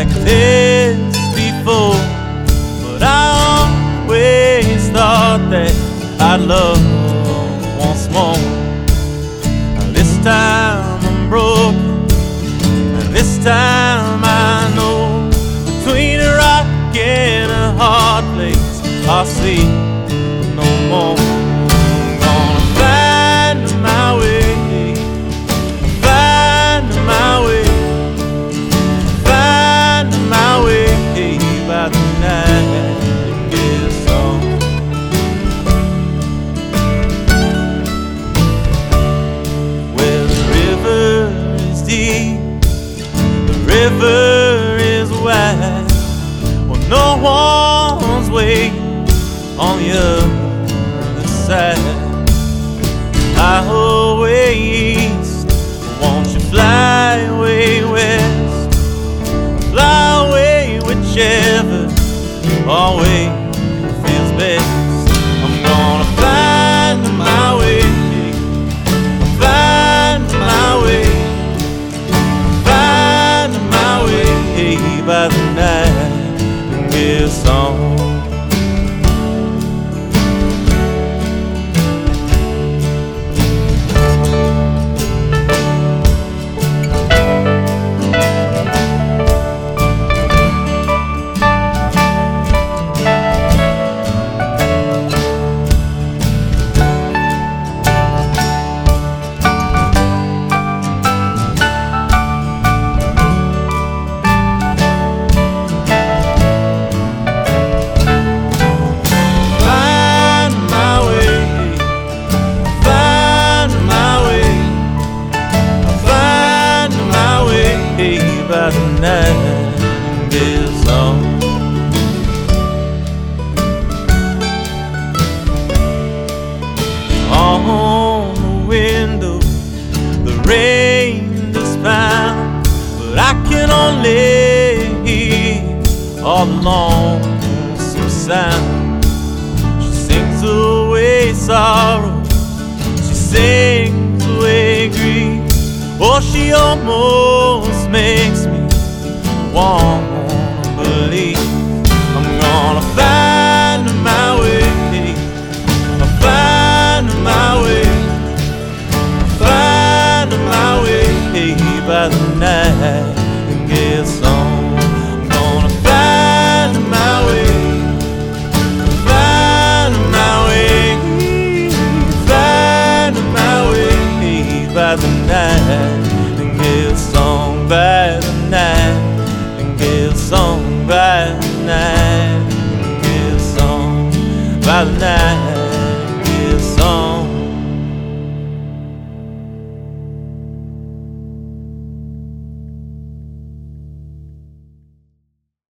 like this before, but I always thought that I'd love once more. This time I'm broken, and this time I know between a rock and a hard place I'll see no more. I'm gonna find my way, find my way, find my way by the nightingale's song. Well, the river is deep, the river is wide. Well, no one's waiting on the other side. Fly away east, won't you fly away west? Fly away whichever always feels best. I'm gonna find my way, find my way, find my way by the nightingale's song. By the nightingale's song. On the window, the rain is found, but I can only hear all the lonesome sound. She sings away sorrow, she sings away grief. Oh, she almost makes me wanna believe. I'm gonna find my way, find my way, find my way by the nightingale's song. I'm gonna find my way, find my way, find my way by the nightingale's song, by the nightingale's song, by the nightingale's song, by the night.